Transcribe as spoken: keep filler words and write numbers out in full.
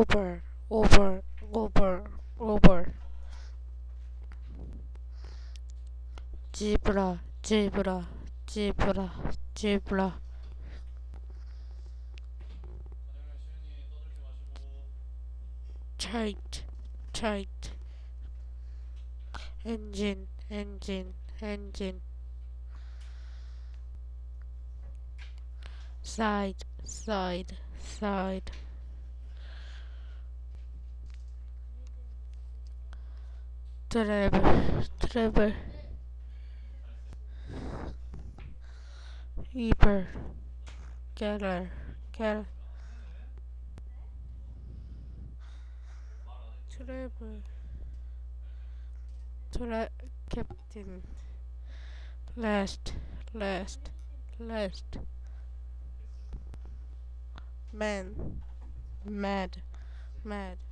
over, over, over, over. Zebra, zebra, zebra, zebra. Tight, tight. Engine, engine, engine. Side, side, side. Treble, treble. Eber, Keller, Keller. Treble, tre, captain. Last, last, last. Man, mad, mad.